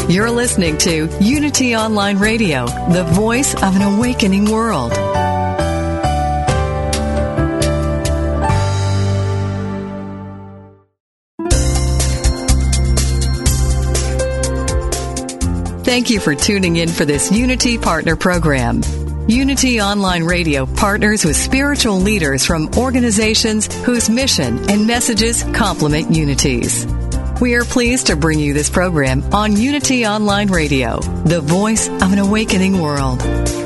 You're listening to Unity Online Radio, the voice of an awakening world. Thank you for tuning in for this Unity Partner Program. Unity Online Radio partners with spiritual leaders from organizations whose mission and messages complement Unity's. We are pleased to bring you this program on Unity Online Radio, the voice of an awakening world.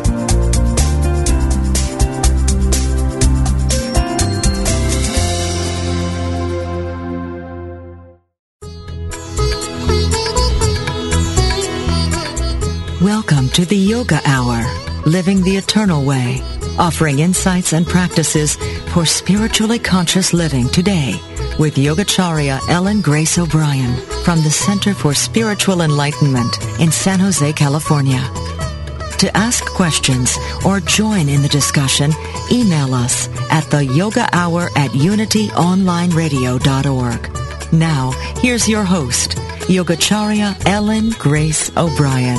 Welcome to the Yoga Hour, Living the Eternal Way, offering insights and practices for spiritually conscious living today with Yogacharya Ellen Grace O'Brien from the Center for Spiritual Enlightenment in San Jose, California. To ask questions or join in the discussion, email us at theyogahour@unityonlineradio.org. Now, here's your host, Yogacharya Ellen Grace O'Brien.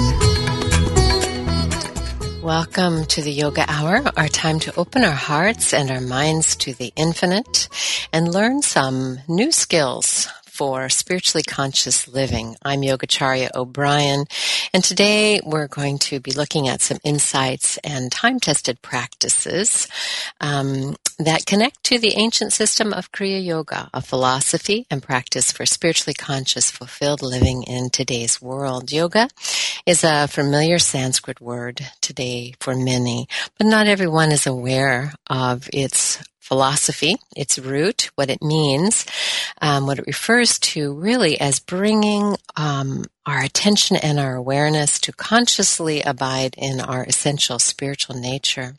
Welcome to the Yoga Hour, our time to open our hearts and our minds to the infinite and learn some new skills for spiritually conscious living. I'm Yogacharya O'Brien, and today we're going to be looking at some insights and time-tested practices that connect to the ancient system of Kriya Yoga, a philosophy and practice for spiritually conscious, fulfilled living in today's world. Yoga is a familiar Sanskrit word today for many, but not everyone is aware of its philosophy, its root, what it means, what it refers to really as bringing our attention and our awareness to consciously abide in our essential spiritual nature.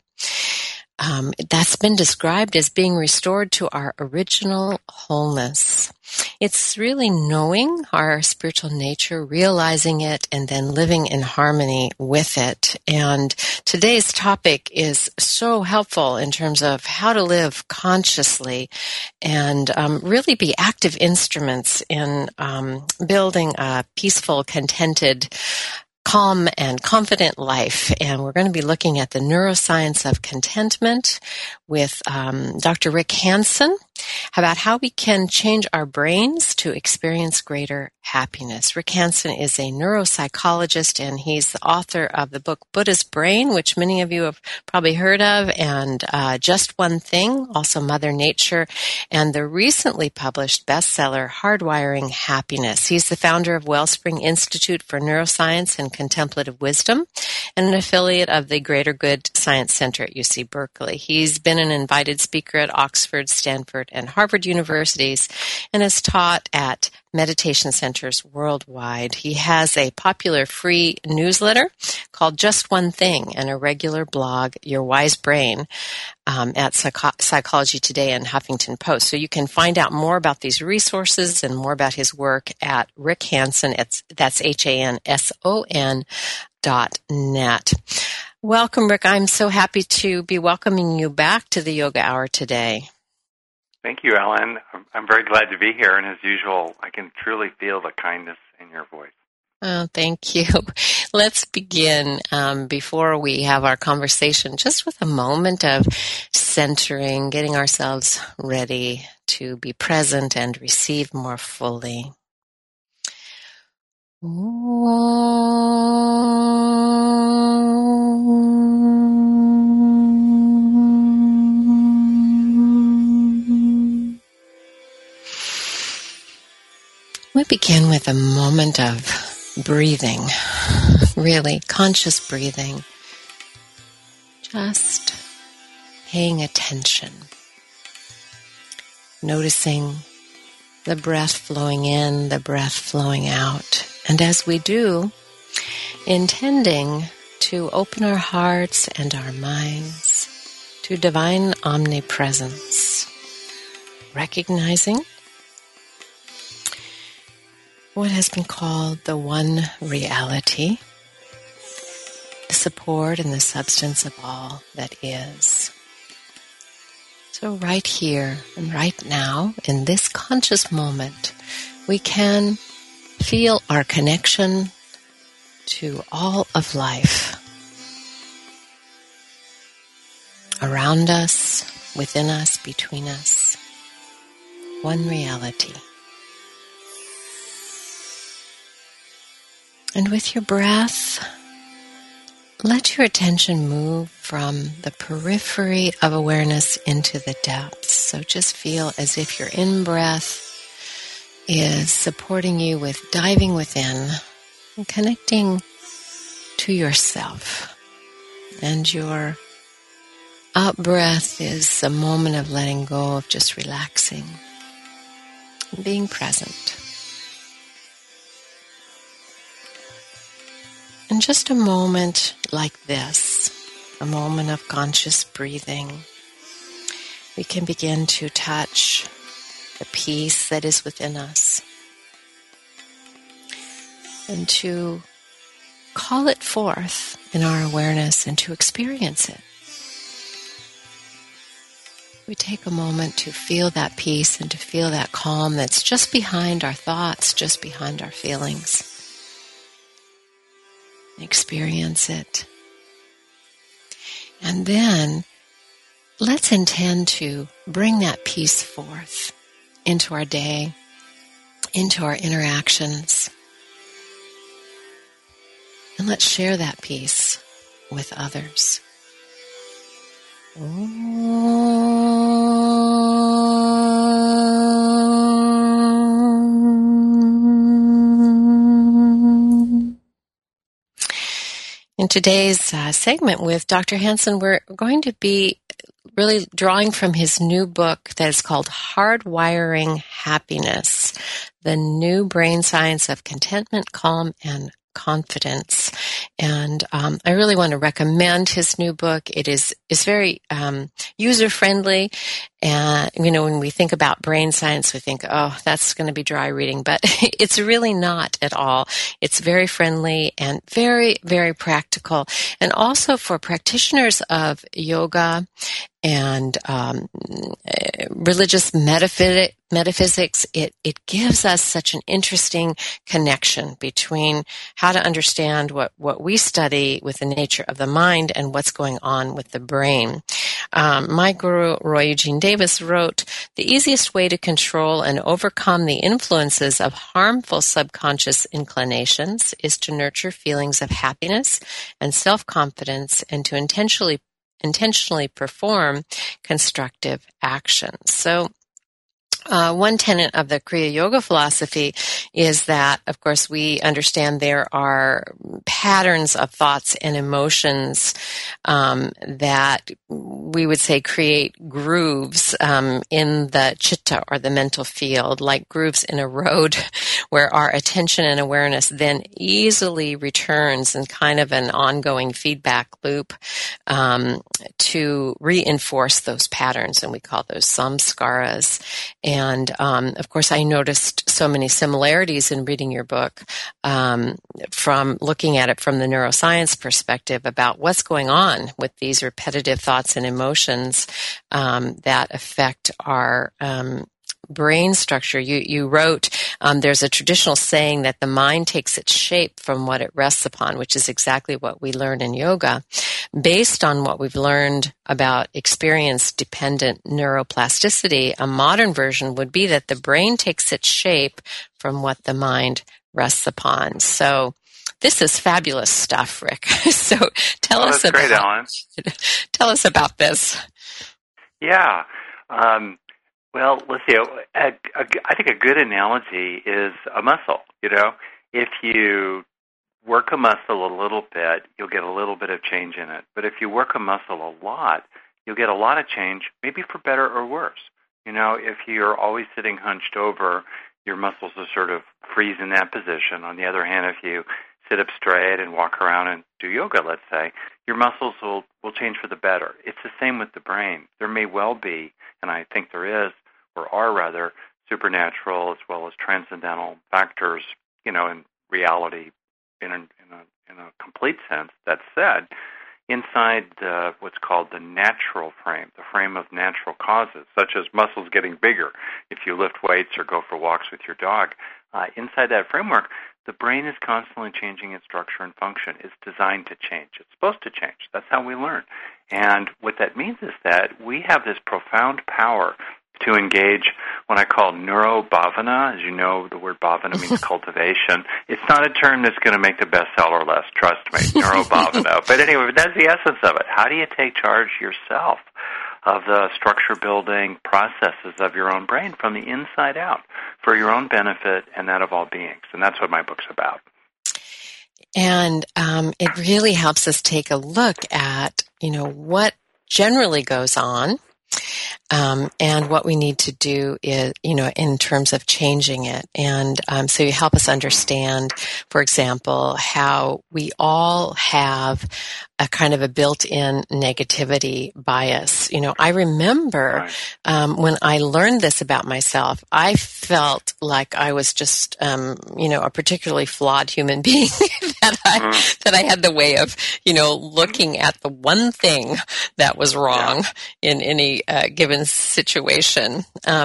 That's been described as being restored to our original wholeness. It's really knowing our spiritual nature, realizing it, and then living in harmony with it. And today's topic is so helpful in terms of how to live consciously and really be active instruments in building a peaceful, contented, calm and confident life. And we're going to be looking at the neuroscience of contentment with Dr. Rick Hanson about how we can change our brains to experience greater happiness. Rick Hanson is a neuropsychologist, and he's the author of the book Buddha's Brain, which many of you have probably heard of, and Just One Thing, also Mother Nature, and the recently published bestseller Hardwiring Happiness. He's the founder of Wellspring Institute for Neuroscience and Contemplative Wisdom and an affiliate of the Greater Good Science Center at UC Berkeley. He's been an invited speaker at Oxford, Stanford, and Harvard universities and has taught at meditation centers worldwide. He has a popular free newsletter called Just One Thing and a regular blog, Your Wise Brain, at Psychology Today and Huffington Post. So you can find out more about these resources and more about his work at Rick Hanson. That's HANSON.net. Welcome, Rick. I'm so happy to be welcoming you back to the Yoga Hour today. Thank you, Ellen. I'm very glad to be here, and as usual, I can truly feel the kindness in your voice. Oh, thank you. Let's begin before we have our conversation, just with a moment of centering, getting ourselves ready to be present and receive more fully. We begin with a moment of breathing, really conscious breathing, just paying attention, noticing the breath flowing in, the breath flowing out, and as we do, intending to open our hearts and our minds to divine omnipresence, recognizing what has been called the one reality, the support and the substance of all that is. So right here and right now, in this conscious moment, we can feel our connection to all of life around us, within us, between us. One reality. And with your breath, let your attention move from the periphery of awareness into the depths. So just feel as if your in-breath is supporting you with diving within and connecting to yourself. And your out-breath is a moment of letting go, of just relaxing and being present. In just a moment like this, a moment of conscious breathing, we can begin to touch the peace that is within us and to call it forth in our awareness and to experience it. We take a moment to feel that peace and to feel that calm that's just behind our thoughts, just behind our feelings. Experience it. And then let's intend to bring that peace forth into our day, into our interactions. And let's share that peace with others. In today's segment with Dr. Hanson, we're going to be really drawing from his new book that is called Hardwiring Happiness, the new brain science of contentment, calm, and confidence. And I really want to recommend his new book. It is very user-friendly. And, when we think about brain science, we think, oh, that's going to be dry reading. But it's really not at all. It's very friendly and very, very practical. And also for practitioners of yoga and religious metaphysics, it gives us such an interesting connection between how to understand what we study with the nature of the mind and what's going on with the brain. My guru, Roy Eugene Davis, wrote, "The easiest way to control and overcome the influences of harmful subconscious inclinations is to nurture feelings of happiness and self-confidence and to intentionally perform constructive actions." So one tenet of the Kriya Yoga philosophy is that, of course, we understand there are patterns of thoughts and emotions that we would say create grooves in the chitta or the mental field, like grooves in a road where our attention and awareness then easily returns in kind of an ongoing feedback loop to reinforce those patterns, and we call those samskaras. And, of course, I noticed so many similarities in reading your book from looking at it from the neuroscience perspective about what's going on with these repetitive thoughts and emotions that affect our brain structure. You wrote, there's a traditional saying that the mind takes its shape from what it rests upon, which is exactly what we learn in yoga. Based on what we've learned about experience-dependent neuroplasticity, a modern version would be that the brain takes its shape from what the mind rests upon. So this is fabulous stuff, Rick. So tell us about great, Ellen. Tell us about this. Yeah. Well, let's see. I think a good analogy is a muscle. If you work a muscle a little bit, you'll get a little bit of change in it. But if you work a muscle a lot, you'll get a lot of change, maybe for better or worse. If you're always sitting hunched over, your muscles will sort of freeze in that position. On the other hand, if you sit up straight and walk around and do yoga, let's say, your muscles will change for the better. It's the same with the brain. There may well be, and I think there is, or are rather, supernatural as well as transcendental factors, in reality, in a complete sense. That said, inside what's called the natural frame, the frame of natural causes, such as muscles getting bigger if you lift weights or go for walks with your dog, inside that framework, the brain is constantly changing its structure and function. It's designed to change. It's supposed to change. That's how we learn. And what that means is that we have this profound power to engage what I call neurobhavana. As you know, the word bhavana means cultivation. It's not a term that's going to make the bestseller list, trust me, neurobhavana. But anyway, that's the essence of it. How do you take charge yourself of the structure-building processes of your own brain from the inside out for your own benefit and that of all beings? And that's what my book's about. And it really helps us take a look at, what generally goes on. And what we need to do is, in terms of changing it. And so you help us understand, for example, how we all have a kind of a built-in negativity bias. I remember when I learned this about myself, I felt like I was just, a particularly flawed human being that I had the way of, looking at the one thing that was wrong in any given situation.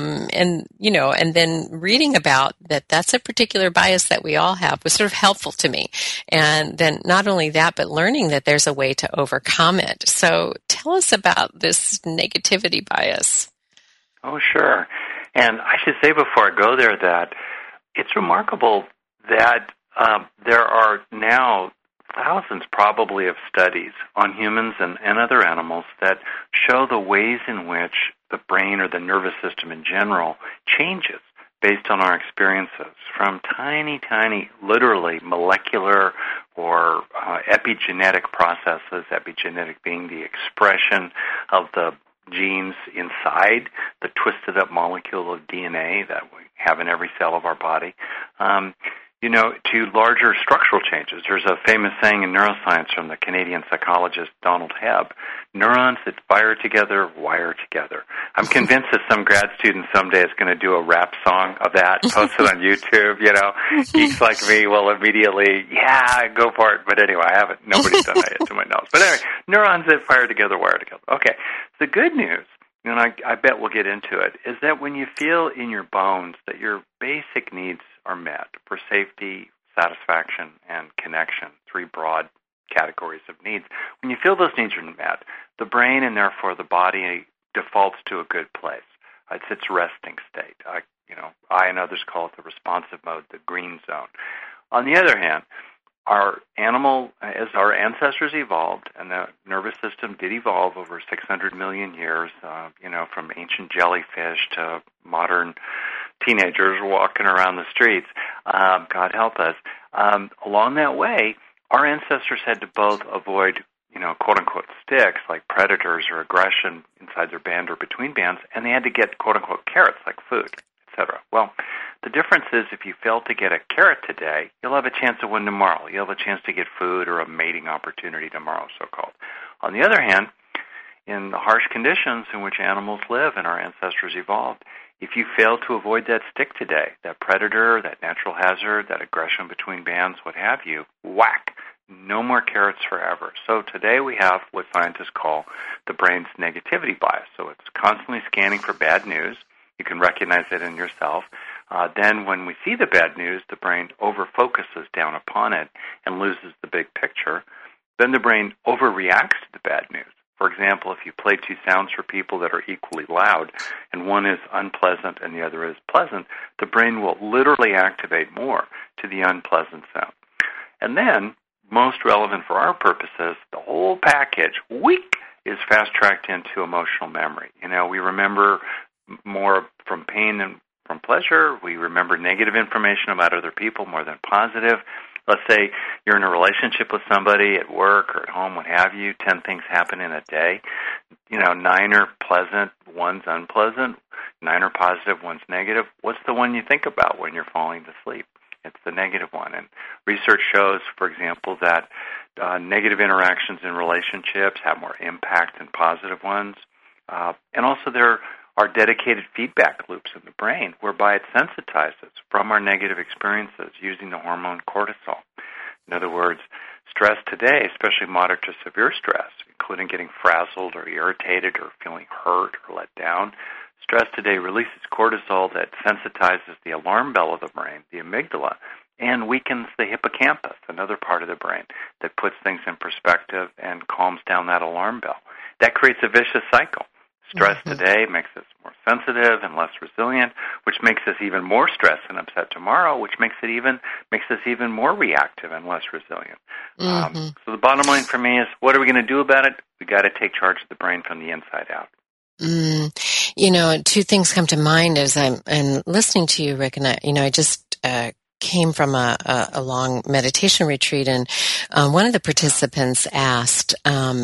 And then reading about that's a particular bias that we all have was sort of helpful to me. And then not only that, but learning that there's a way to overcome it. So tell us about this negativity bias. Oh, sure. And I should say before I go there that it's remarkable that there are now thousands probably of studies on humans and other animals that show the ways in which the brain or the nervous system in general changes based on our experiences, from tiny, literally molecular or epigenetic processes, epigenetic being the expression of the genes inside the twisted up molecule of DNA that we have in every cell of our body, to larger structural changes. There's a famous saying in neuroscience from the Canadian psychologist Donald Hebb: neurons that fire together, wire together. I'm convinced that some grad student someday is going to do a rap song of that, post it on YouTube, Geeks like me will immediately, go for it. But anyway, I haven't. Nobody's done that yet to my knowledge. But anyway, neurons that fire together, wire together. Okay. The good news, and I bet we'll get into it, is that when you feel in your bones that your basic needs are met for safety, satisfaction, and connection, three broad categories of needs. When you feel those needs are met, the brain and therefore the body defaults to a good place. It's its resting state. I and others call it the responsive mode, the green zone. On the other hand, as our ancestors evolved, and the nervous system did evolve over 600 million years, from ancient jellyfish to modern teenagers walking around the streets, God help us. Along that way, our ancestors had to both avoid, quote-unquote sticks, like predators or aggression inside their band or between bands, and they had to get, quote-unquote carrots, like food, etc. Well, the difference is if you fail to get a carrot today, you'll have a chance to win tomorrow. You'll have a chance to get food or a mating opportunity tomorrow, so-called. On the other hand, in the harsh conditions in which animals live and our ancestors evolved, if you fail to avoid that stick today, that predator, that natural hazard, that aggression between bands, what have you, whack, no more carrots forever. So today we have what scientists call the brain's negativity bias. So it's constantly scanning for bad news. You can recognize it in yourself. Then when we see the bad news, the brain over-focuses down upon it and loses the big picture. Then the brain overreacts to the bad news. For example, if you play two sounds for people that are equally loud, and one is unpleasant and the other is pleasant, the brain will literally activate more to the unpleasant sound. And then, most relevant for our purposes, the whole package, is fast-tracked into emotional memory. We remember more from pain than from pleasure. We remember negative information about other people more than positive. Let's say you're in a relationship with somebody at work or at home, what have you, 10 things happen in a day. 9 are pleasant, 1's unpleasant, 9 are positive, 1's negative. What's the one you think about when you're falling to sleep? It's the negative one. And research shows, for example, that negative interactions in relationships have more impact than positive ones. And also there are dedicated feedback loops in the brain whereby it sensitizes from our negative experiences using the hormone cortisol. In other words, stress today, especially moderate to severe stress, including getting frazzled or irritated or feeling hurt or let down, stress today releases cortisol that sensitizes the alarm bell of the brain, the amygdala, and weakens the hippocampus, another part of the brain that puts things in perspective and calms down that alarm bell. That creates a vicious cycle. Stress today makes us more sensitive and less resilient, which makes us even more stressed and upset tomorrow, which makes us even more reactive and less resilient. So the bottom line for me is, what are we going to do about it? We got to take charge of the brain from the inside out. Two things come to mind as I'm listening to you, Rick, and I just came from a long meditation retreat, and one of the participants asked,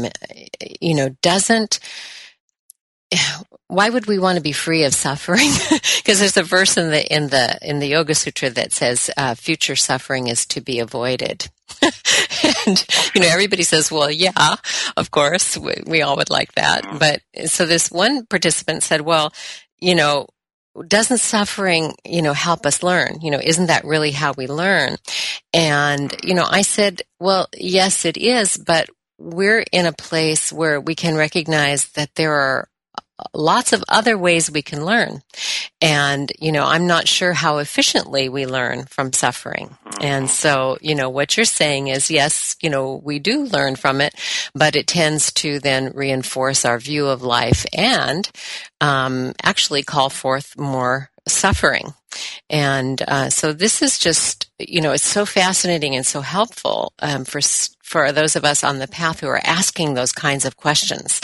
why would we want to be free of suffering? Because there's a verse in the Yoga Sutra that says future suffering is to be avoided. And everybody says, well, yeah, of course, we all would like that. But so this one participant said, well, doesn't suffering, help us learn? Isn't that really how we learn? And, I said, well, yes, it is, but we're in a place where we can recognize that there are lots of other ways we can learn. And, I'm not sure how efficiently we learn from suffering. And so, what you're saying is, yes, we do learn from it, but it tends to then reinforce our view of life and actually call forth more suffering. And so this is just, it's so fascinating and so helpful for those of us on the path who are asking those kinds of questions.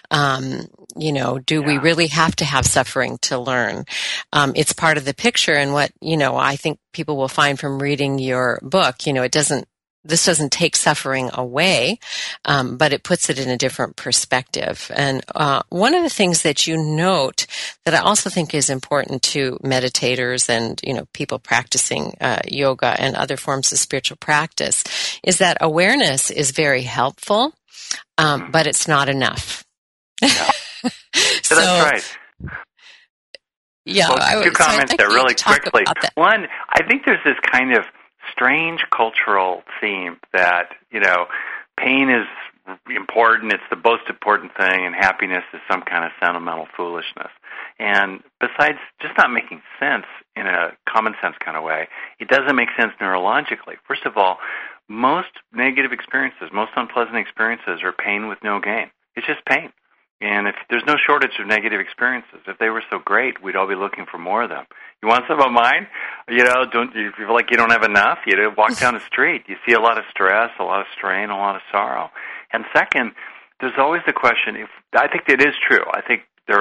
Do we really have to have suffering to learn? It's part of the picture, and what, I think people will find from reading your book, this doesn't take suffering away, but it puts it in a different perspective. And one of the things that you note that I also think is important to meditators and people practicing yoga and other forms of spiritual practice is that awareness is very helpful, but it's not enough. Yeah. So that's right. Yeah, well, two comments there really quickly. One, I think there's this kind of strange cultural theme that, pain is important, it's the most important thing, and happiness is some kind of sentimental foolishness. And besides just not making sense in a common sense kind of way, it doesn't make sense neurologically. First of all, most negative experiences, most unpleasant experiences are pain with no gain. It's just pain. And if there's no shortage of negative experiences, if they were so great, we'd all be looking for more of them. You want some of mine? Don't you feel like you don't have enough? You walk down the street, you see a lot of stress, a lot of strain, a lot of sorrow. And second, there's always the question. I think it is true. I think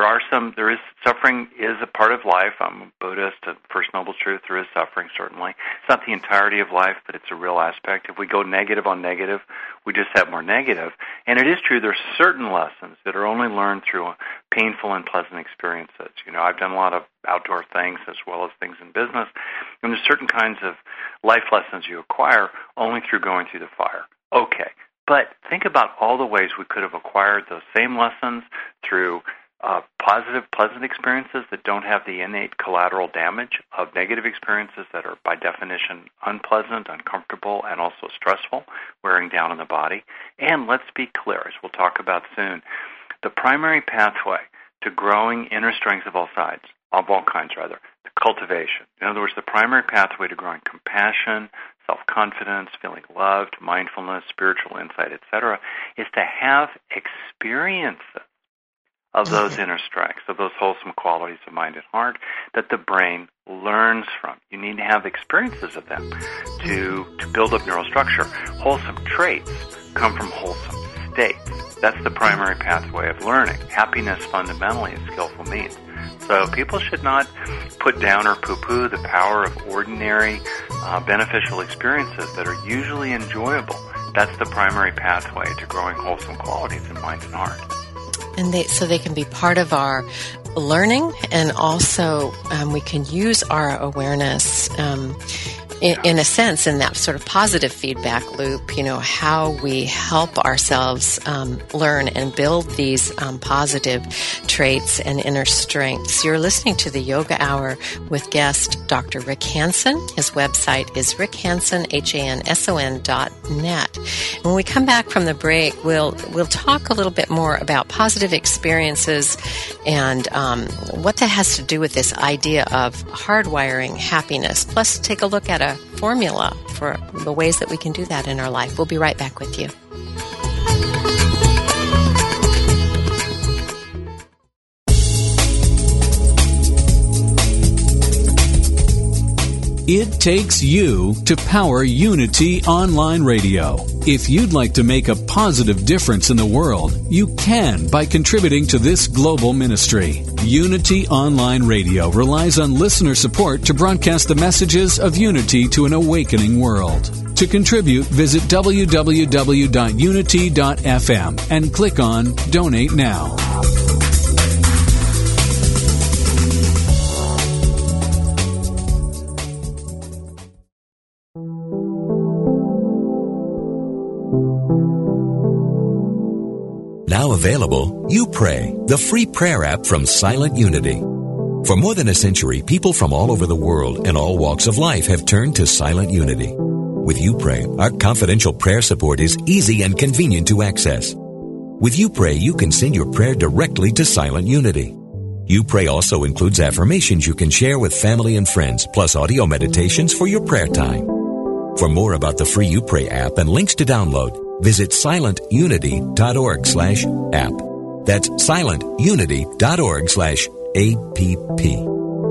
suffering is a part of life. I'm a Buddhist, and First Noble Truth, there is suffering, certainly. It's not the entirety of life, but it's a real aspect. If we go negative on negative, we just have more negative. And it is true, there are certain lessons that are only learned through painful and pleasant experiences. I've done a lot of outdoor things as well as things in business, and there's certain kinds of life lessons you acquire only through going through the fire. Okay, but think about all the ways we could have acquired those same lessons through positive, pleasant experiences that don't have the innate collateral damage of negative experiences that are, by definition, unpleasant, uncomfortable, and also stressful, wearing down on the body. And let's be clear, as we'll talk about soon, the primary pathway to growing inner strength of all kinds, the cultivation. In other words, the primary pathway to growing compassion, self-confidence, feeling loved, mindfulness, spiritual insight, etc., is to have experiences of those inner strengths, of those wholesome qualities of mind and heart that the brain learns from. You need to have experiences of them to build up neural structure. Wholesome traits come from wholesome states. That's the primary pathway of learning. Happiness fundamentally is skillful means. So people should not put down or poo-poo the power of ordinary beneficial experiences that are usually enjoyable. That's the primary pathway to growing wholesome qualities in mind and heart. And so they can be part of our learning, and also we can use our awareness in a sense, in that sort of positive feedback loop, how we help ourselves learn and build these positive traits and inner strengths. You're listening to the Yoga Hour with guest Dr. Rick Hanson. His website is rickhanson.net. When we come back from the break, we'll talk a little bit more about positive experiences and what that has to do with this idea of hardwiring happiness. Plus, take a look at a formula for the ways that we can do that in our life. We'll be right back with you. It takes you to power Unity Online Radio. If you'd like to make a positive difference in the world, you can by contributing to this global ministry. Unity Online Radio relies on listener support to broadcast the messages of unity to an awakening world. To contribute, visit www.unity.fm and click on Donate Now. Now available, You Pray, the free prayer app from Silent Unity. For more than a century, people from all over the world and all walks of life have turned to Silent Unity. With You Pray, our confidential prayer support is easy and convenient to access. With You Pray, you can send your prayer directly to Silent Unity. You Pray also includes affirmations you can share with family and friends, plus audio meditations for your prayer time. For more about the free You Pray app and links to download, visit silentunity.org/app. That's silentunity.org/app.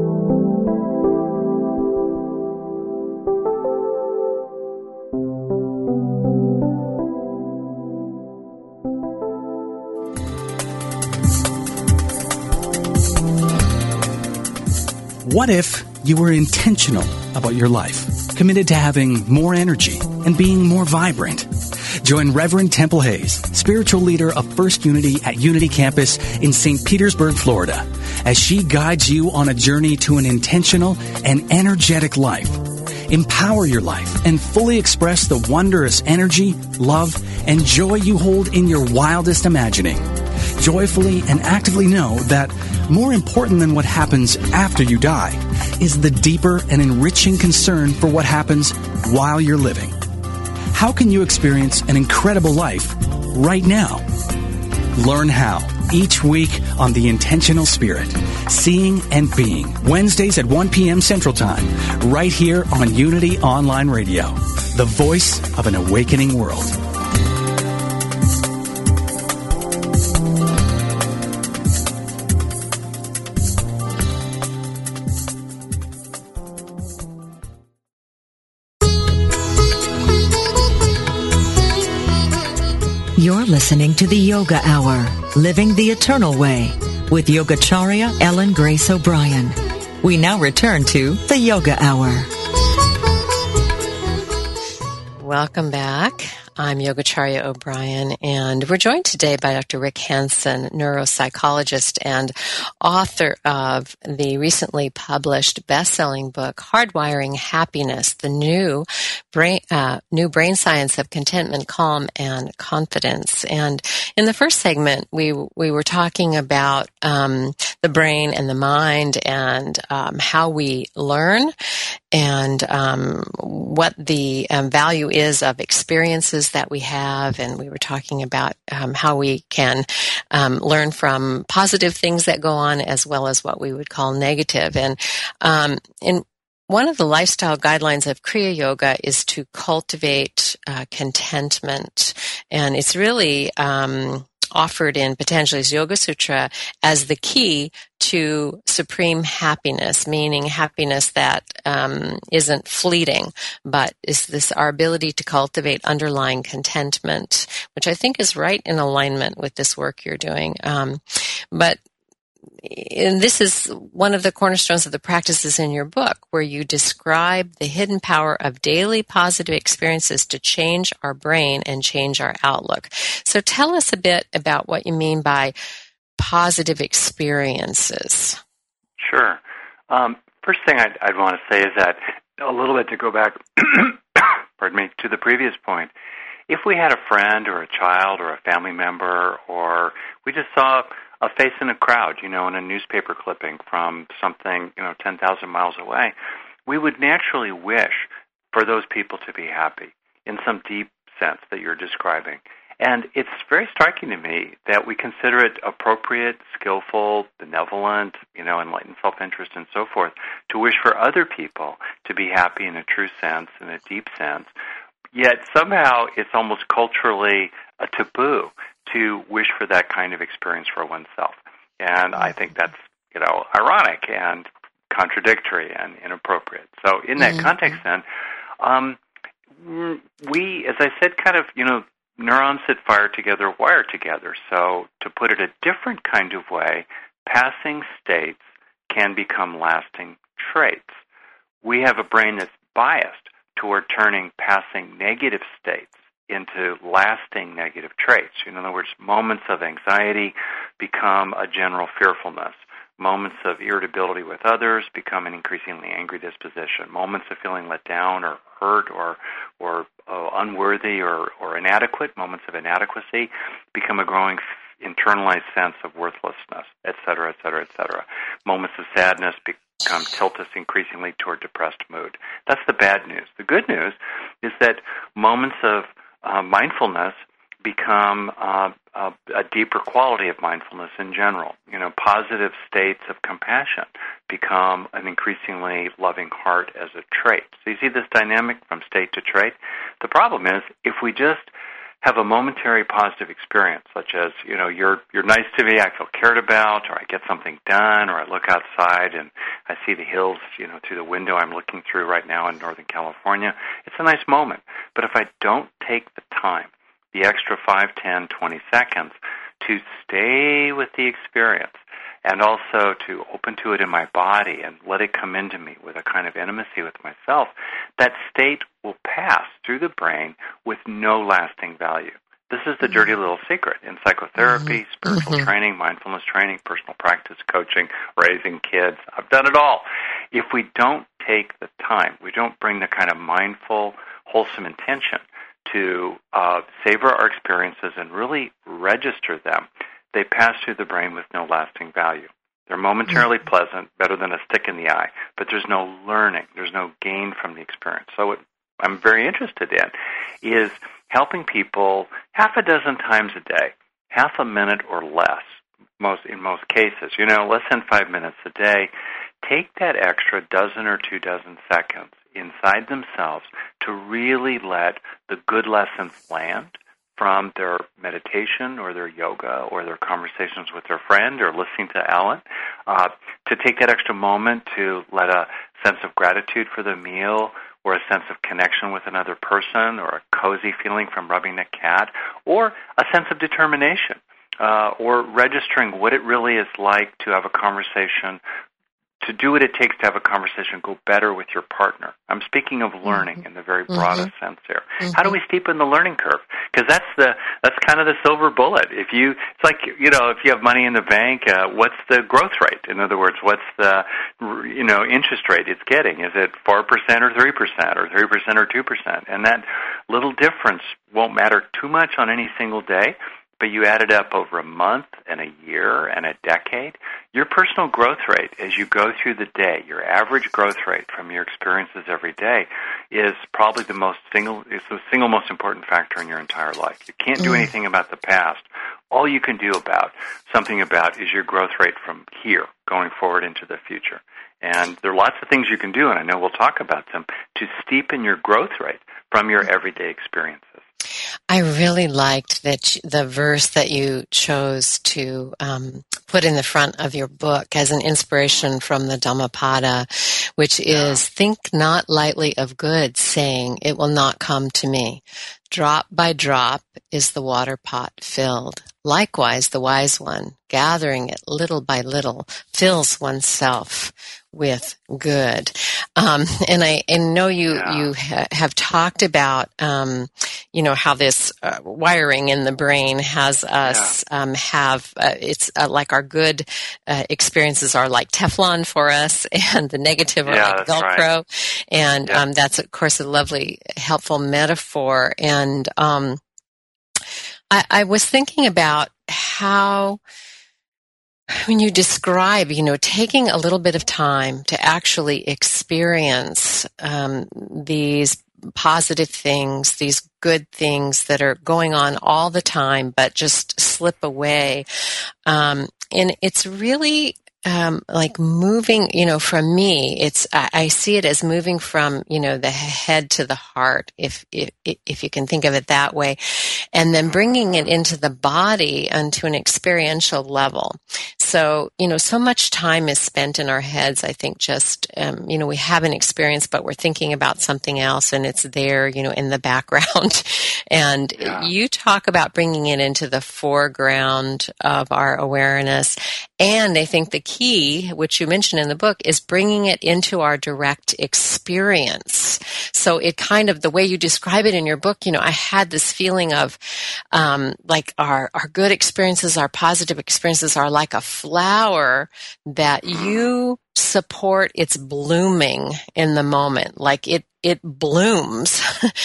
What if you were intentional about your life, committed to having more energy and being more vibrant? Join Reverend Temple Hayes, spiritual leader of First Unity at Unity Campus in St. Petersburg, Florida, as she guides you on a journey to an intentional and energetic life. Empower your life and fully express the wondrous energy, love, and joy you hold in your wildest imagining. Joyfully and actively know that more important than what happens after you die is the deeper and enriching concern for what happens while you're living. How can you experience an incredible life right now? Learn how each week on The Intentional Spirit, Seeing and Being, Wednesdays at 1 p.m. Central Time, right here on Unity Online Radio, the voice of an awakening world. You're listening to the Yoga Hour, Living the Eternal Way, with Yogacharya Ellen Grace O'Brien. We now return to the Yoga Hour. Welcome back. I'm Yogacharya O'Brien, and we're joined today by Dr. Rick Hanson, neuropsychologist and author of the recently published best-selling book, Hardwiring Happiness, the new brain science of contentment, calm, and confidence. And in the first segment, we were talking about the brain and the mind and how we learn and what the value is of experiences that we have. And we were talking about how we can learn from positive things that go on as well as what we would call negative. And in one of the lifestyle guidelines of Kriya Yoga is to cultivate contentment. And it's really offered in Patanjali's Yoga Sutra as the key to supreme happiness, meaning happiness that isn't fleeting, but is this our ability to cultivate underlying contentment, which I think is right in alignment with this work you're doing. And this is one of the cornerstones of the practices in your book, where you describe the hidden power of daily positive experiences to change our brain and change our outlook. So tell us a bit about what you mean by positive experiences. Sure. First thing I'd want to say is that a little bit to go back, pardon me, to the previous point. If we had a friend or a child or a family member, or we just saw a face in a crowd, in a newspaper clipping from something, 10,000 miles away, we would naturally wish for those people to be happy in some deep sense that you're describing. And it's very striking to me that we consider it appropriate, skillful, benevolent, enlightened self-interest and so forth, to wish for other people to be happy in a true sense, in a deep sense. Yet somehow it's almost culturally a taboo to wish for that kind of experience for oneself. And I think that's, ironic and contradictory and inappropriate. So in that context then, we, as I said, kind of, neurons that fire together wire together. So to put it a different kind of way, passing states can become lasting traits. We have a brain that's biased toward turning passing negative states into lasting negative traits. In other words, moments of anxiety become a general fearfulness. Moments of irritability with others become an increasingly angry disposition. Moments of feeling let down or hurt or unworthy or inadequate, moments of inadequacy, become a growing internalized sense of worthlessness, et cetera, et cetera, et cetera. Moments of sadness tilt us increasingly toward depressed mood. That's the bad news. The good news is that moments of mindfulness become a deeper quality of mindfulness in general. Positive states of compassion become an increasingly loving heart as a trait. So you see this dynamic from state to trait. The problem is if we just have a momentary positive experience, such as, you're nice to me, I feel cared about, or I get something done, or I look outside and I see the hills, through the window I'm looking through right now in Northern California. It's a nice moment. But if I don't take the time, the extra 5, 10, 20 seconds to stay with the experience and also to open to it in my body and let it come into me with a kind of intimacy with myself, that state will pass through the brain with no lasting value. This is the dirty little secret in psychotherapy, spiritual training, mindfulness training, personal practice, coaching, raising kids. I've done it all. If we don't take the time, we don't bring the kind of mindful, wholesome intention to savor our experiences and really register them, they pass through the brain with no lasting value. They're momentarily pleasant, better than a stick in the eye, but there's no learning. There's no gain from the experience. So what I'm very interested in is helping people half a dozen times a day, half a minute or less, in most cases, less than 5 minutes a day, take that extra dozen or 2 dozen seconds inside themselves to really let the good lessons land from their meditation or their yoga or their conversations with their friend or listening to Alan, to take that extra moment to let a sense of gratitude for the meal or a sense of connection with another person or a cozy feeling from rubbing the cat or a sense of determination or registering what it really is like to have a conversation, to do what it takes to have a conversation go better with your partner. I'm speaking of learning in the very broadest sense here. How do we steepen the learning curve? Because that's kind of the silver bullet. It's like, if you have money in the bank, what's the growth rate? In other words, what's the, interest rate it's getting? Is it 4% or 3% or 3% or 2%? And that little difference won't matter too much on any single day, but you add it up over a month and a year and a decade, your personal growth rate as you go through the day, your average growth rate from your experiences every day is probably the single most important factor in your entire life. You can't do anything about the past. All you can do something about is your growth rate from here going forward into the future. And there are lots of things you can do, and I know we'll talk about them, to steepen your growth rate from your everyday experiences. I really liked the verse that you chose to put in the front of your book as an inspiration from the Dhammapada, which is, think not lightly of good, saying, it will not come to me. Drop by drop is the water pot filled. Likewise, the wise one, gathering it little by little, fills oneself with good. And I know you have talked about, how this wiring in the brain has us it's like our good experiences are like Teflon for us, and the negative are like Velcro. Right. And that's, of course, a lovely, helpful metaphor. And I was thinking about how, when you describe, taking a little bit of time to actually experience these positive things, these good things that are going on all the time, but just slip away. And it's really like moving, from me, I see it as moving from, the head to the heart, if you can think of it that way, and then bringing it into the body onto an experiential level. So, so much time is spent in our heads, I think, just, we have an experience, but we're thinking about something else, and it's there, in the background. And you talk about bringing it into the foreground of our awareness. And I think the key, which you mentioned in the book, is bringing it into our direct experience. So it kind of, the way you describe it in your book, I had this feeling of like our good experiences, our positive experiences are like a flower that you support its blooming in the moment. Like it blooms,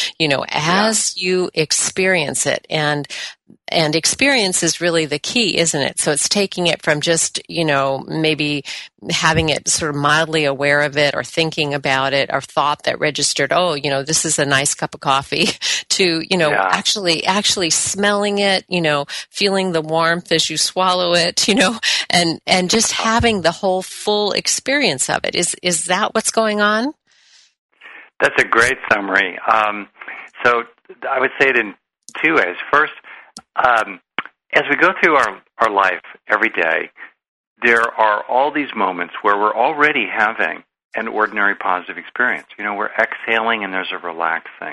as you experience it. And experience is really the key, isn't it? So it's taking it from just, maybe having it sort of mildly aware of it or thinking about it or thought that registered, this is a nice cup of coffee, to, actually smelling it, feeling the warmth as you swallow it, and just having the whole full experience of it. Is that what's going on? That's a great summary. So I would say it in two ways. First, as we go through our life every day, there are all these moments where we're already having an ordinary positive experience. We're exhaling and there's a relaxing.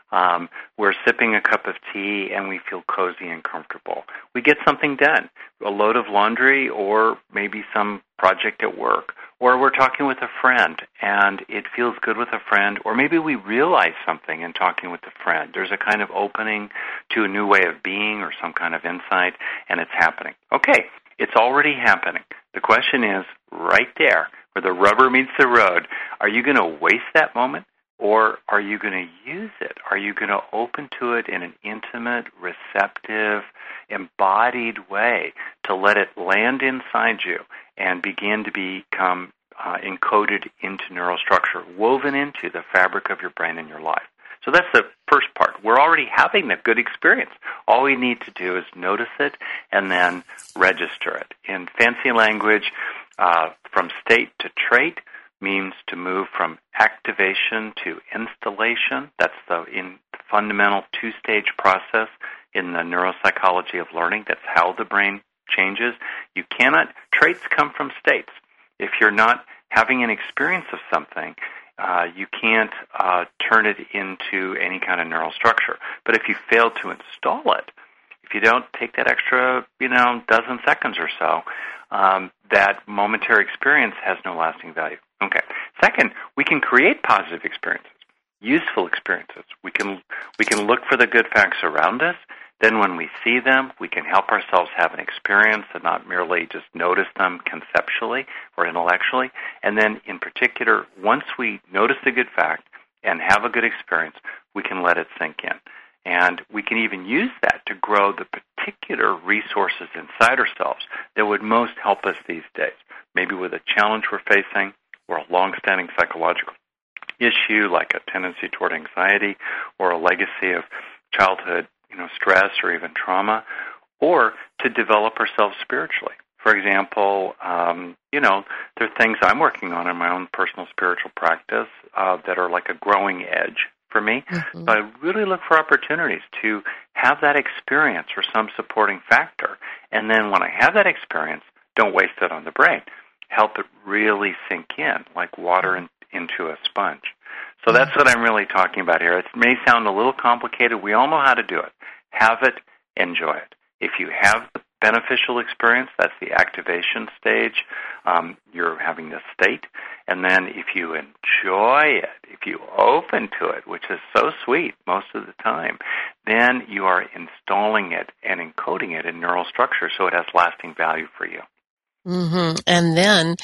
We're sipping a cup of tea and we feel cozy and comfortable. We get something done, a load of laundry or maybe some project at work. Or we're talking with a friend and it feels good with a friend, or maybe we realize something in talking with a friend. There's a kind of opening to a new way of being or some kind of insight, and it's happening. Okay, it's already happening. The question is, right there, where the rubber meets the road, are you going to waste that moment, or are you going to use it? Are you going to open to it in an intimate, receptive, embodied way to let it land inside you and begin to become encoded into neural structure, woven into the fabric of your brain and your life? So that's the first part. We're already having that good experience. All we need to do is notice it and then register it. In fancy language, from state to trait means to move from activation to installation. That's the fundamental two-stage process in the neuropsychology of learning. That's how the brain changes. Traits come from states. If you're not having an experience of something, you can't turn it into any kind of neural structure. But if you fail to install it, if you don't take that extra, dozen seconds or so, that momentary experience has no lasting value. Okay. Second, we can create positive experiences, useful experiences. We can look for the good facts around us. Then when we see them, we can help ourselves have an experience and not merely just notice them conceptually or intellectually. And then in particular, once we notice the good fact and have a good experience, we can let it sink in. And we can even use that to grow the particular resources inside ourselves that would most help us these days. Maybe with a challenge we're facing or a long-standing psychological issue like a tendency toward anxiety or a legacy of childhood stress or even trauma, or to develop ourselves spiritually. For example, there are things I'm working on in my own personal spiritual practice that are like a growing edge for me. Mm-hmm. So I really look for opportunities to have that experience or some supporting factor. And then when I have that experience, don't waste it on the brain. Help it really sink in, like water into a sponge. So that's what I'm really talking about here. It may sound a little complicated. We all know how to do it. Have it, enjoy it. If you have the beneficial experience, that's the activation stage. You're having the state. And then if you enjoy it, if you open to it, which is so sweet most of the time, then you are installing it and encoding it in neural structure so it has lasting value for you. Mm-hmm. And then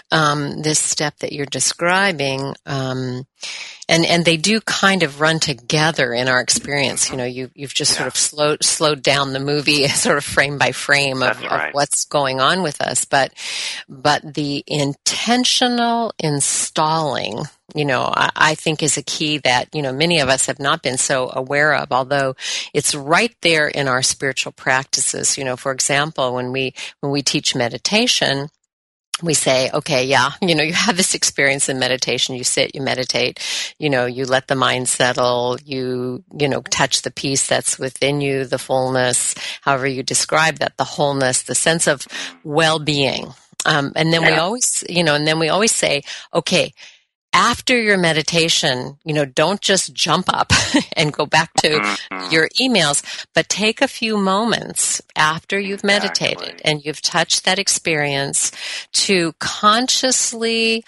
this step that you're describing, and they do kind of run together in our experience. You've just sort of slowed down the movie sort of frame by frame of what's going on with us. But the intentional installing I think is a key that, many of us have not been so aware of, although it's right there in our spiritual practices. For example, when we teach meditation, we say, okay, yeah, you have this experience in meditation, you sit, you meditate, you let the mind settle, you touch the peace that's within you, the fullness, however you describe that, the wholeness, the sense of well-being. And then we always say, okay, after your meditation, don't just jump up and go back to your emails, but take a few moments after you've meditated and you've touched that experience to consciously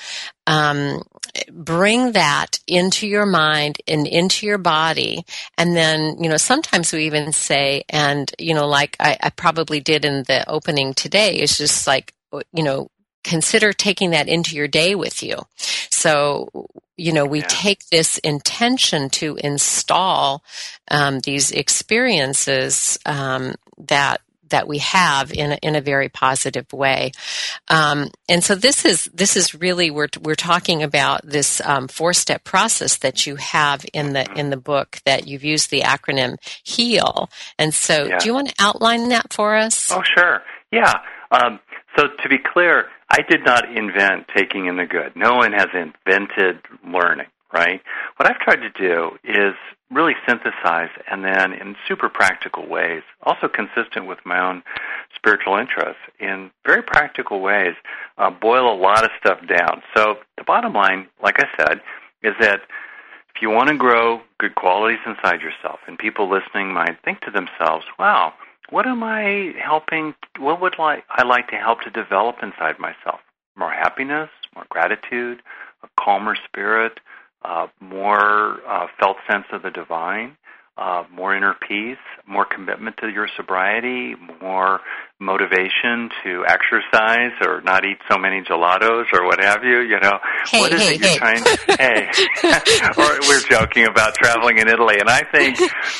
bring that into your mind and into your body. And then, sometimes we even say, and, like I probably did in the opening today, is just like, consider taking that into your day with you. So, we take this intention to install these experiences that we have in a very positive way. And so this is really, we're talking about this 4-step process that you have in the book, that you've used the acronym HEAL. And so do you want to outline that for us? Oh, sure. Yeah. So to be clear, I did not invent taking in the good. No one has invented learning, right? What I've tried to do is really synthesize, and then in super practical ways, also consistent with my own spiritual interests, in very practical ways, boil a lot of stuff down. So the bottom line, like I said, is that if you want to grow good qualities inside yourself, and people listening might think to themselves, wow, what am I helping? What would I like to help to develop inside myself? More happiness, more gratitude, a calmer spirit, more felt sense of the divine, more inner peace, more commitment to your sobriety, more motivation to exercise or not eat so many gelatos or what have you, what is it you're trying to, or we're joking about traveling in Italy, and I think,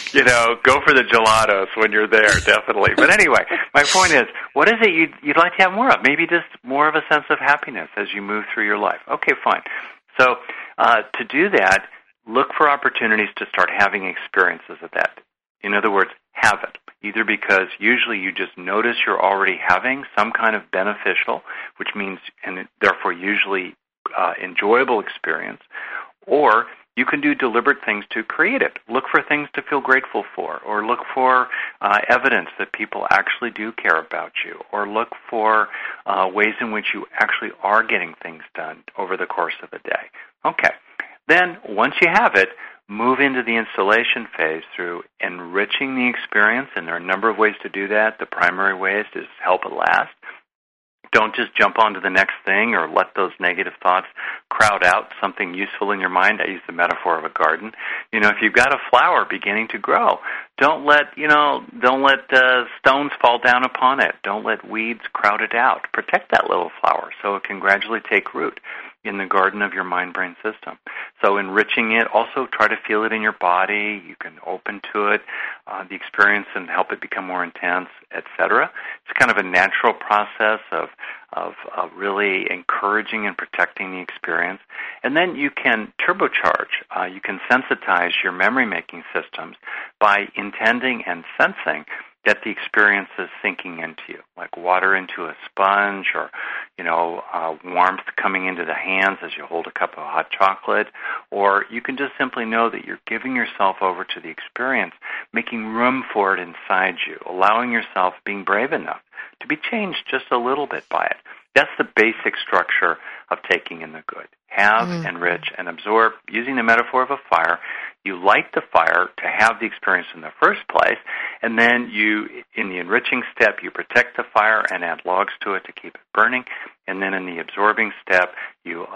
go for the gelatos when you're there, definitely. But anyway, my point is, what is it you'd like to have more of? Maybe just more of a sense of happiness as you move through your life. Okay, fine. So to do that, look for opportunities to start having experiences of that. In other words, have it. Either because usually you just notice you're already having some kind of beneficial, which means, and therefore usually enjoyable experience, or you can do deliberate things to create it. Look for things to feel grateful for, or look for evidence that people actually do care about you, or look for ways in which you actually are getting things done over the course of a day. Okay. Then, once you have it, move into the installation phase through enriching the experience, and there are a number of ways to do that. The primary way is to help it last. Don't just jump onto the next thing or let those negative thoughts crowd out something useful in your mind. I use the metaphor of a garden. If you've got a flower beginning to grow, don't let stones fall down upon it. Don't let weeds crowd it out. Protect that little flower so it can gradually take root in the garden of your mind-brain system. So enriching it, also try to feel it in your body. You can open to it, the experience, and help it become more intense, etc. It's kind of a natural process of really encouraging and protecting the experience. And then you can turbocharge, you can sensitize your memory-making systems by intending and sensing that the experience is sinking into you, like water into a sponge, or warmth coming into the hands as you hold a cup of hot chocolate. Or you can just simply know that you're giving yourself over to the experience, making room for it inside you, allowing yourself, being brave enough to be changed just a little bit by it. That's the basic structure of taking in the good. Have, enrich, and absorb. Using the metaphor of a fire, you light the fire to have the experience in the first place, and then in the enriching step, you protect the fire and add logs to it to keep it burning, and then in the absorbing step, you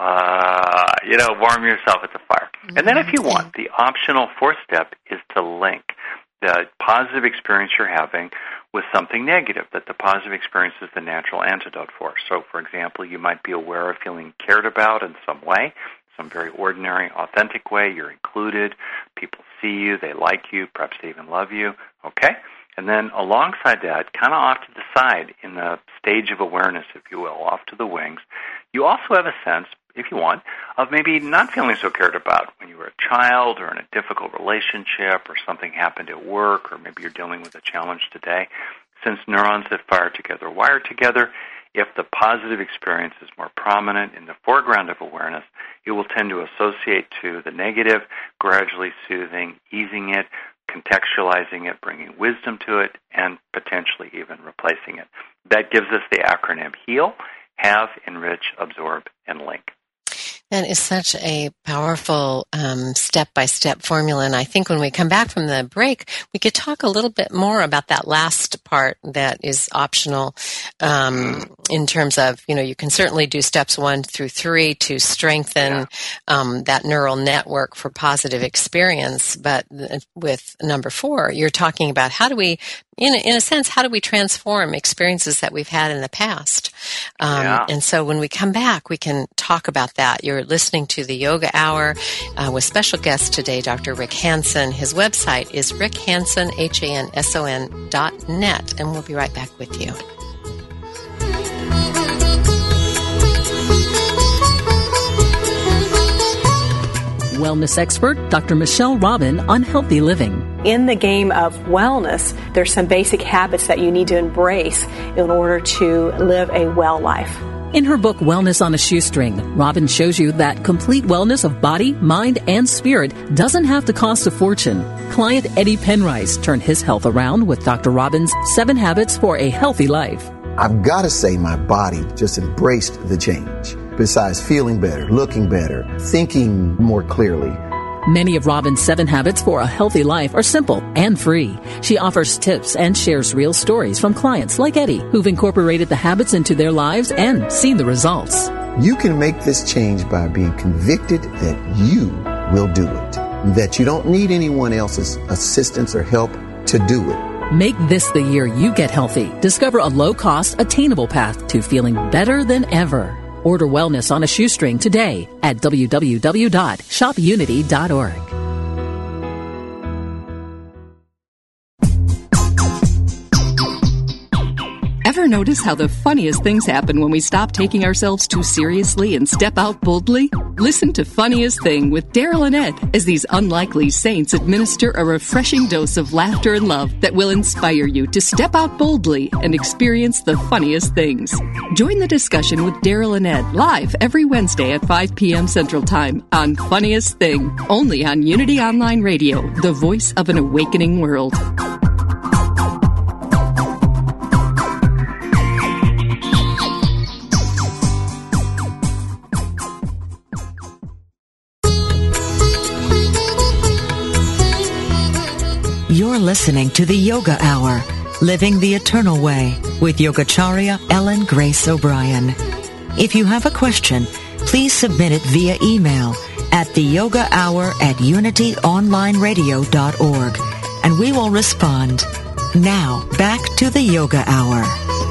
warm yourself at the fire. And then if you want, the optional fourth step is to link the positive experience you're having with something negative that the positive experience is the natural antidote for. So, for example, you might be aware of feeling cared about in some way, some very ordinary, authentic way. You're included. People see you. They like you. Perhaps they even love you. Okay? And then alongside that, kind of off to the side in the stage of awareness, if you will, off to the wings, you also have a sense, if you want, of maybe not feeling so cared about when you were a child or in a difficult relationship or something happened at work or maybe you're dealing with a challenge today. Since neurons that fire together wire together, if the positive experience is more prominent in the foreground of awareness, it will tend to associate to the negative, gradually soothing, easing it, contextualizing it, bringing wisdom to it, and potentially even replacing it. That gives us the acronym HEAL: Have, Enrich, Absorb, and Link. That is such a powerful step-by-step formula, and I think when we come back from the break, we could talk a little bit more about that last part that is optional in terms of, you can certainly do steps 1 through 3 to strengthen that neural network for positive experience, but with number 4, you're talking about how do we, in a sense, how do we transform experiences that we've had in the past? And so when we come back, we can talk about that. You're listening to the Yoga Hour with special guest today, Dr. Rick Hanson. His website is rickhanson, HANSON.net, and we'll be right back with you. Wellness expert Dr. Michelle Robin on Healthy Living. In the game of wellness, there's some basic habits that you need to embrace in order to live a well life. In her book, Wellness on a Shoestring, Robin shows you that complete wellness of body, mind, and spirit doesn't have to cost a fortune. Client Eddie Penrice turned his health around with Dr. Robin's 7 Habits for a Healthy Life. I've got to say my body just embraced the change. Besides feeling better, looking better, thinking more clearly. Many of Robin's 7 Habits for a Healthy Life are simple and free. She offers tips and shares real stories from clients like Eddie, who've incorporated the habits into their lives and seen the results. You can make this change by being convicted that you will do it, that you don't need anyone else's assistance or help to do it. Make this the year you get healthy. Discover a low-cost, attainable path to feeling better than ever. Order Wellness on a Shoestring today at www.shopunity.org. Ever notice how the funniest things happen when we stop taking ourselves too seriously and step out boldly? Listen to Funniest Thing with Daryl and Ed as these unlikely saints administer a refreshing dose of laughter and love that will inspire you to step out boldly and experience the funniest things. Join the discussion with Daryl and Ed live every Wednesday at 5 p.m. Central Time on Funniest Thing, only on Unity Online Radio, the voice of an awakening world. You're listening to the Yoga Hour, Living the Eternal Way, with Yogacharya Ellen Grace O'Brien. If you have a question, please submit it via email at theyogahour@unityonlineradio.org, and we will respond. Now, back to the Yoga Hour.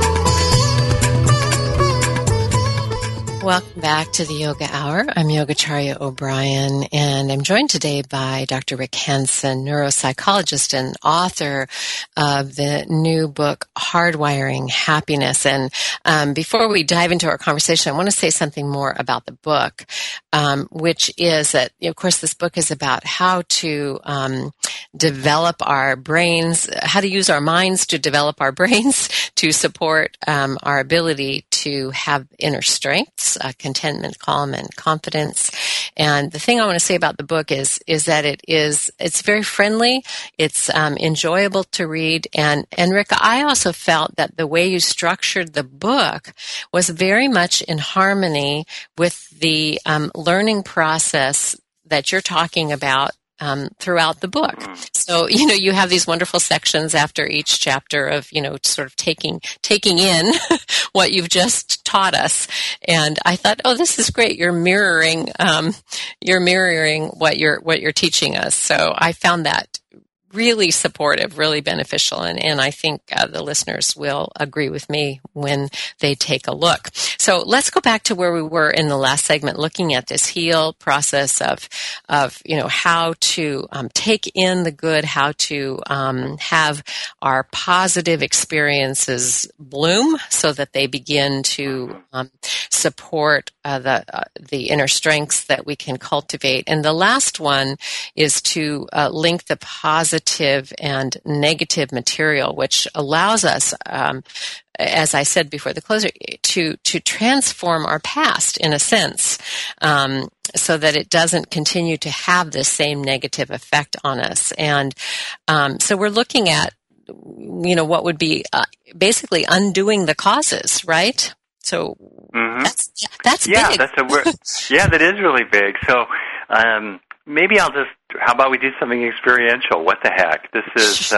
Welcome back to the Yoga Hour. I'm Yogacharya O'Brien, and I'm joined today by Dr. Rick Hanson, neuropsychologist and author of the new book, Hardwiring Happiness. And before we dive into our conversation, I want to say something more about the book, which is that, of course, this book is about how to develop our brains, how to use our minds to develop our brains to support our ability to have inner strengths, contentment, calm, and confidence. And the thing I want to say about the book is that it's very friendly, it's enjoyable to read, and Rick, I also felt that the way you structured the book was very much in harmony with the learning process that you're talking about throughout the book. So, you have these wonderful sections after each chapter of, sort of taking in what you've just taught us. And I thought, oh, this is great. You're mirroring what you're teaching us. So I found that really supportive, really beneficial, and I think the listeners will agree with me when they take a look. So let's go back to where we were in the last segment, looking at this heal process of how to take in the good, how to have our positive experiences bloom so that they begin to support the inner strengths that we can cultivate. And the last one is to link the positive and negative material, which allows us, as I said before the closer, to transform our past in a sense, so that it doesn't continue to have this same negative effect on us. And so we're looking at, what would be basically undoing the causes, right? So that's big. That is really big. So maybe how about we do something experiential? What the heck? This is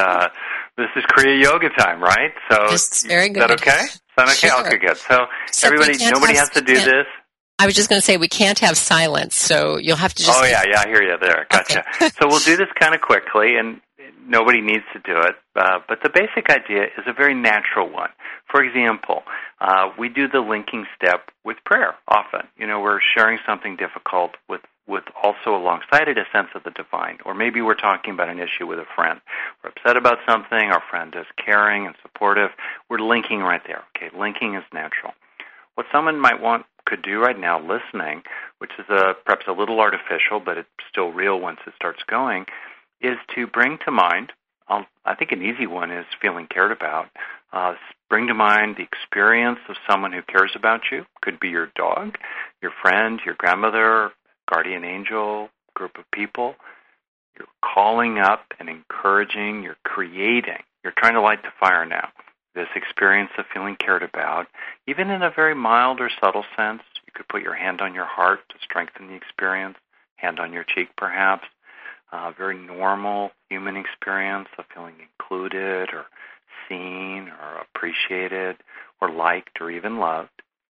Kriya Yoga time, right? So this is very good. Is that okay? Sound okay? Sure. Okay, good. So everybody, nobody has to do this. I was just going to say we can't have silence, so you'll have to just... Oh, yeah, I hear you there. Gotcha. Okay. So we'll do this kind of quickly, and nobody needs to do it. But the basic idea is a very natural one. For example, we do the linking step with prayer often. We're sharing something difficult with also alongside it a sense of the divine. Or maybe we're talking about an issue with a friend. We're upset about something. Our friend is caring and supportive. We're linking right there. Okay, linking is natural. What someone could do right now listening, which is perhaps a little artificial, but it's still real once it starts going, is to bring to mind, I think an easy one is feeling cared about. Bring to mind the experience of someone who cares about you. Could be your dog, your friend, your grandmother, guardian angel, group of people. You're calling up and encouraging, you're creating. You're trying to light the fire now. This experience of feeling cared about, even in a very mild or subtle sense. You could put your hand on your heart to strengthen the experience, hand on your cheek perhaps. Very normal human experience of feeling included or seen or appreciated or liked or even loved.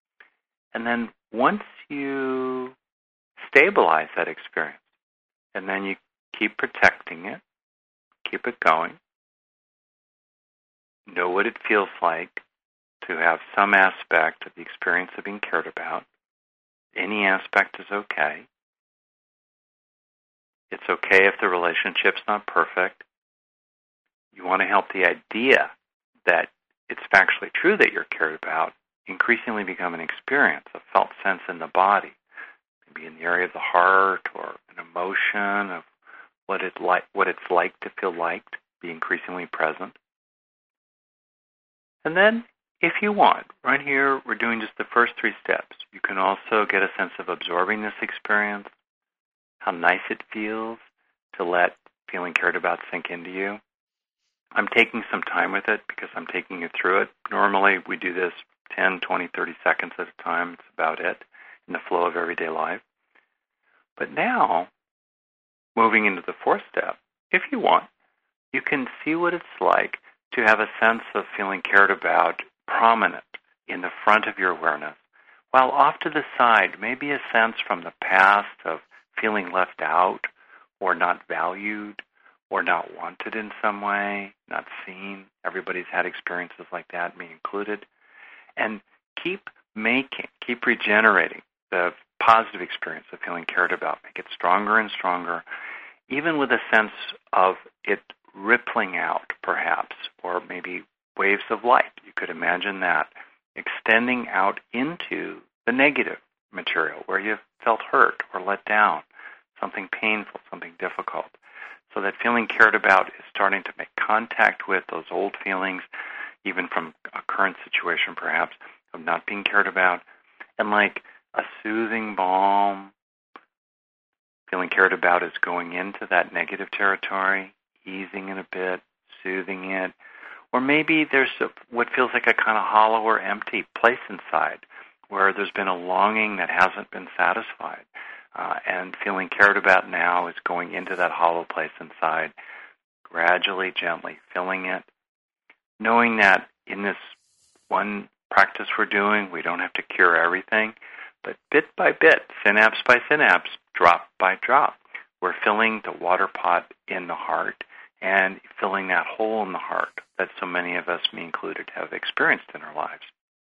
And then once you stabilize that experience, and then you keep protecting it, keep it going, know what it feels like to have some aspect of the experience of being cared about. Any aspect is okay. It's okay if the relationship's not perfect. You want to help the idea that it's factually true that you're cared about increasingly become an experience, a felt sense in the body, maybe in the area of the heart or an emotion of what it's like to feel liked, be increasingly present. And then, if you want, right here, we're doing just the first 3 steps. You can also get a sense of absorbing this experience, how nice it feels to let feeling cared about sink into you. I'm taking some time with it because I'm taking you through it. Normally, we do this 10, 20, 30 seconds at a time. It's about it in the flow of everyday life. But now, moving into the 4th step, if you want, you can see what it's like to have a sense of feeling cared about prominent in the front of your awareness, while off to the side, maybe a sense from the past of feeling left out or not valued or not wanted in some way, not seen. Everybody's had experiences like that, me included. And keep regenerating the positive experience of feeling cared about. Make it stronger and stronger, even with a sense of it rippling out, perhaps, or maybe waves of light. You could imagine that extending out into the negative material where you felt hurt or let down, something painful, something difficult. So that feeling cared about is starting to make contact with those old feelings, even from a current situation perhaps, of not being cared about. And like a soothing balm, feeling cared about is going into that negative territory, easing it a bit, soothing it. Or maybe there's what feels like a kind of hollow or empty place inside where there's been a longing that hasn't been satisfied. And feeling cared about now is going into that hollow place inside, gradually, gently filling it, knowing that in this one practice we're doing, we don't have to cure everything, but bit by bit, synapse by synapse, drop by drop, we're filling the water pot in the heart and filling that hole in the heart that so many of us, me included, have experienced in our lives.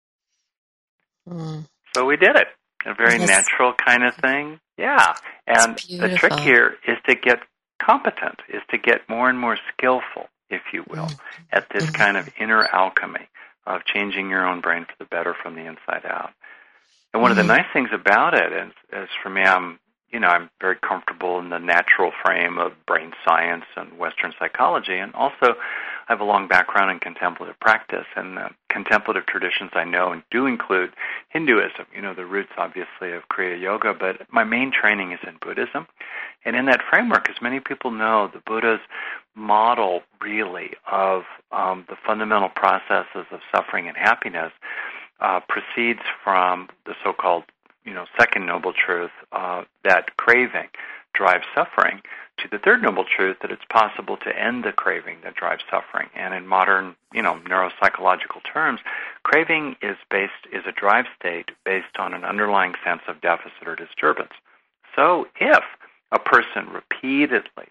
So we did it. A very natural kind of thing. Yeah. And the trick here is to get competent, is to get more and more skillful, if you will, at this kind of inner alchemy of changing your own brain for the better from the inside out. And one of the nice things about it is for me, I'm very comfortable in the natural frame of brain science and Western psychology, and also I have a long background in contemplative practice, and the contemplative traditions I know and do include Hinduism, the roots obviously of Kriya Yoga, but my main training is in Buddhism. And in that framework, as many people know, the Buddha's model really of the fundamental processes of suffering and happiness proceeds from the so-called second noble truth that craving drives suffering, to the third noble truth that it's possible to end the craving that drives suffering. And in modern, neuropsychological terms, craving is a drive state based on an underlying sense of deficit or disturbance. So if a person repeatedly,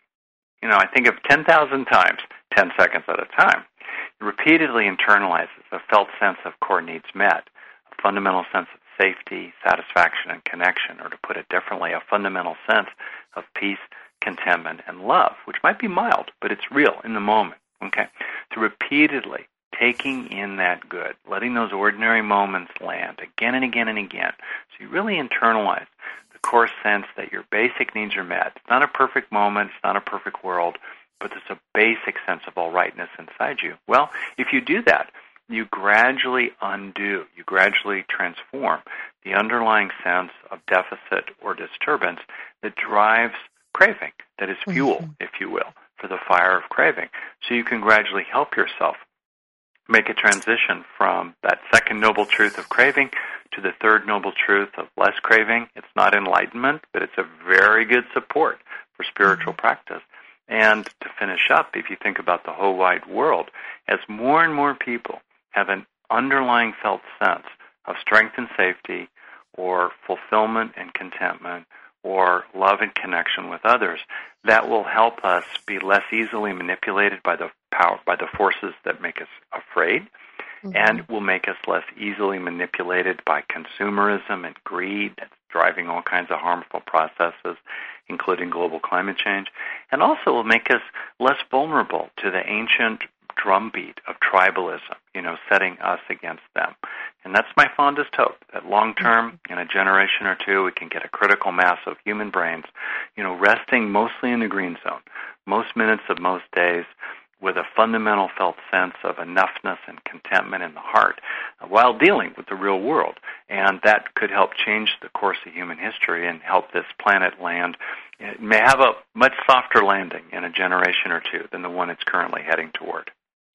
I think of 10,000 times, 10 seconds at a time, repeatedly internalizes a felt sense of core needs met, a fundamental sense of safety, satisfaction, and connection, or to put it differently, a fundamental sense of peace, contentment, and love, which might be mild, but it's real in the moment, okay? So repeatedly taking in that good, letting those ordinary moments land again and again and again, so you really internalize the core sense that your basic needs are met. It's not a perfect moment, it's not a perfect world, but there's a basic sense of all rightness inside you. Well, if you do that, you gradually undo, you gradually transform the underlying sense of deficit or disturbance that drives craving, that is fuel, if you will, for the fire of craving. So you can gradually help yourself make a transition from that second noble truth of craving to the third noble truth of less craving. It's not enlightenment, but it's a very good support for spiritual practice. And to finish up, if you think about the whole wide world, as more and more people have an underlying felt sense of strength and safety, or fulfillment and contentment, or love and connection with others, that will help us be less easily manipulated by the forces that make us afraid, and will make us less easily manipulated by consumerism and greed that's driving all kinds of harmful processes, including global climate change, and also will make us less vulnerable to the ancient drumbeat of tribalism, setting us against them. And that's my fondest hope, that long term, in a generation or two, we can get a critical mass of human brains, resting mostly in the green zone, most minutes of most days, with a fundamental felt sense of enoughness and contentment in the heart while dealing with the real world. And that could help change the course of human history and help this planet land. It may have a much softer landing in a generation or two than the one it's currently heading toward.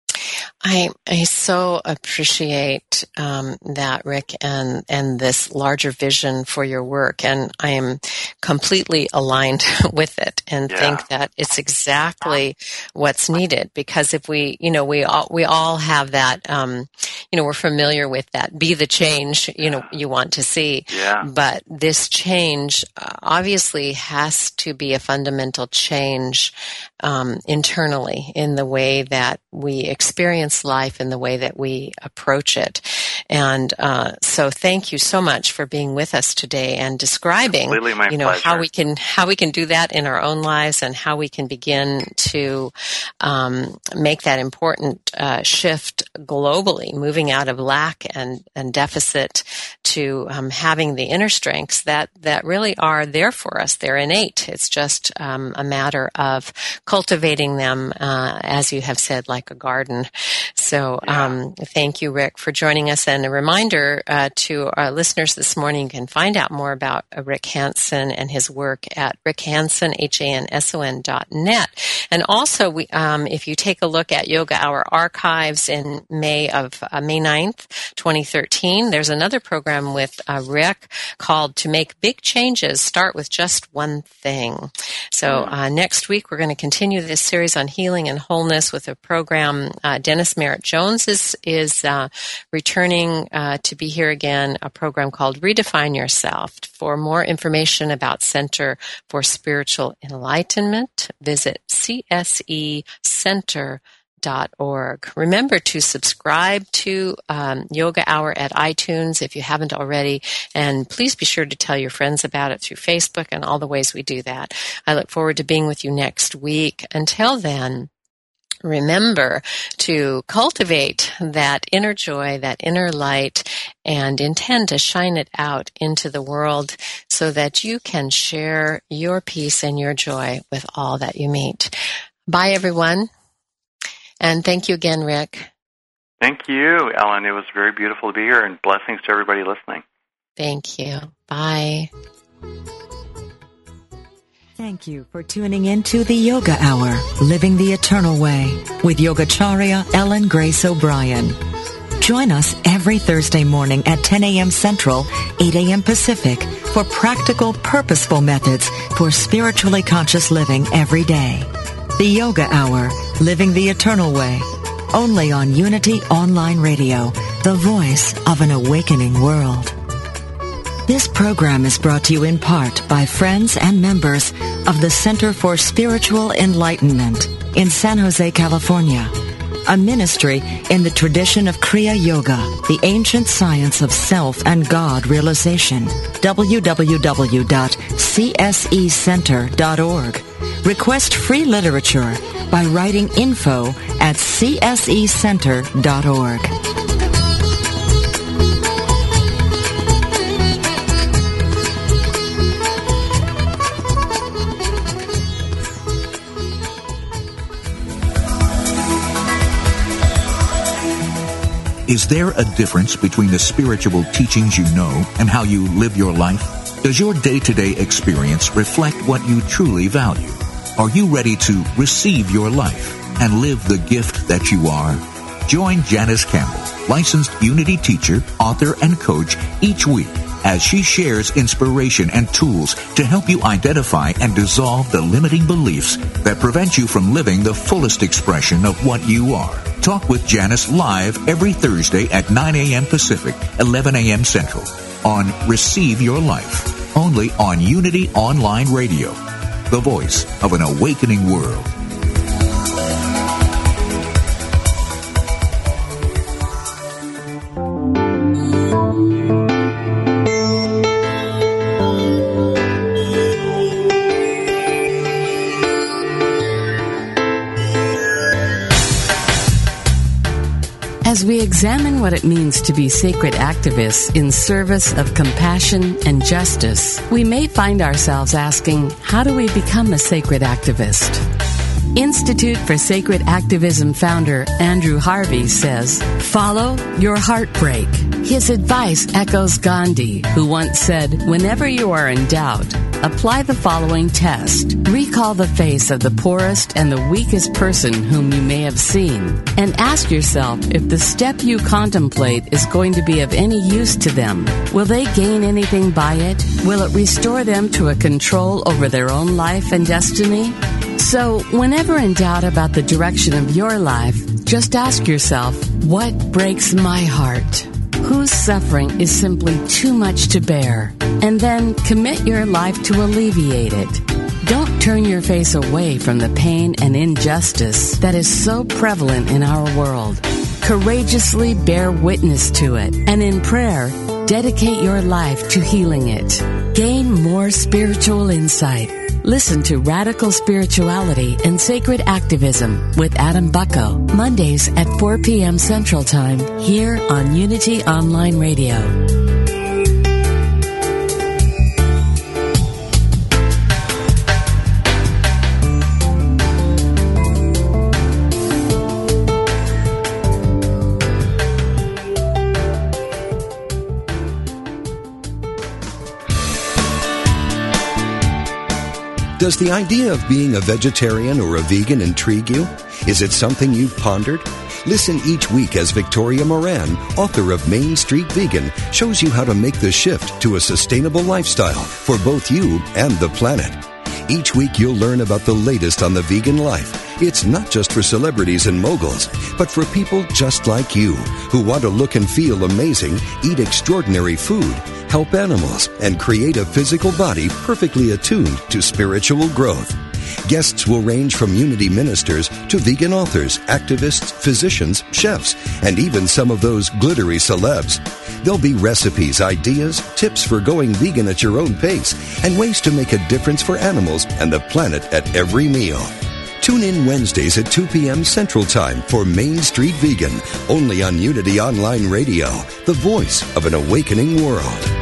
I so appreciate that, Rick, and this larger vision for your work, and I am completely aligned with it, and think that it's exactly what's needed. Because if we all have that, we're familiar with that. Be the change you want to see. Yeah. But this change obviously has to be a fundamental change internally in the way that we experience life, in the way that we approach it. And so thank you so much for being with us today and describing how we can do that in our own lives, and how we can begin to make that important shift globally, moving out of lack and deficit to having the inner strengths that really are there for us. They're innate. It's just a matter of cultivating them, as you have said, like a garden. So thank you, Rick, for joining us. And a reminder to our listeners this morning, you can find out more about Rick Hanson and his work at rickhanson, HANSON.net. And also, if you take a look at Yoga Hour archives in May 9th, 2013, there's another program with Rick called To Make Big Changes, Start with Just One Thing. So next week, we're going to continue this series on healing and wholeness with a program. Dennis Merritt Jones is returning to be here again, a program called Redefine Yourself. For more information about Center for Spiritual Enlightenment, visit CSE.org. yogahourcenter.org. Remember to subscribe to Yoga Hour at iTunes if you haven't already, and please be sure to tell your friends about it through Facebook and all the ways we do that. I look forward to being with you next week. Until then, remember to cultivate that inner joy, that inner light, and intend to shine it out into the world so that you can share your peace and your joy with all that you meet. Bye, everyone. And thank you again, Rick. Thank you, Ellen. It was very beautiful to be here, and blessings to everybody listening. Thank you. Bye. Thank you for tuning in to the Yoga Hour, Living the Eternal Way, with Yogacharya Ellen Grace O'Brien. Join us every Thursday morning at 10 a.m. Central, 8 a.m. Pacific, for practical, purposeful methods for spiritually conscious living every day. The Yoga Hour, Living the Eternal Way, only on Unity Online Radio, the voice of an awakening world. This program is brought to you in part by friends and members of the Center for Spiritual Enlightenment in San Jose, California, a ministry in the tradition of Kriya Yoga, the ancient science of self and God realization. www.csecenter.org. Request free literature by writing info@csecenter.org. Is there a difference between the spiritual teachings you know and how you live your life? Does your day-to-day experience reflect what you truly value? Are you ready to receive your life and live the gift that you are? Join Janice Campbell, licensed Unity teacher, author, and coach, each week as she shares inspiration and tools to help you identify and dissolve the limiting beliefs that prevent you from living the fullest expression of what you are. Talk with Janice live every Thursday at 9 a.m. Pacific, 11 a.m. Central on Receive Your Life, only on Unity Online Radio, the voice of an awakening world. As we examine what it means to be sacred activists in service of compassion and justice, we may find ourselves asking, how do we become a sacred activist? Institute for Sacred Activism founder Andrew Harvey says, follow your heartbreak. His advice echoes Gandhi, who once said, whenever you are in doubt, apply the following test. Recall the face of the poorest and the weakest person whom you may have seen, and ask yourself if the step you contemplate is going to be of any use to them. Will they gain anything by it? Will it restore them to a control over their own life and destiny? So, whenever in doubt about the direction of your life, just ask yourself, what breaks my heart? Whose suffering is simply too much to bear? And then commit your life to alleviate it. Don't turn your face away from the pain and injustice that is so prevalent in our world. Courageously bear witness to it, and in prayer, dedicate your life to healing it. Gain more spiritual insight. Listen to Radical Spirituality and Sacred Activism with Adam Bucko, Mondays at 4 p.m. Central Time, here on Unity Online Radio. Does the idea of being a vegetarian or a vegan intrigue you? Is it something you've pondered? Listen each week as Victoria Moran, author of Main Street Vegan, shows you how to make the shift to a sustainable lifestyle for both you and the planet. Each week you'll learn about the latest on the vegan life. It's not just for celebrities and moguls, but for people just like you who want to look and feel amazing, eat extraordinary food, help animals, and create a physical body perfectly attuned to spiritual growth. Guests will range from Unity ministers to vegan authors, activists, physicians, chefs, and even some of those glittery celebs. There'll be recipes, ideas, tips for going vegan at your own pace, and ways to make a difference for animals and the planet at every meal. Tune in Wednesdays at 2 p.m. Central Time for Main Street Vegan, only on Unity Online Radio, the voice of an awakening world.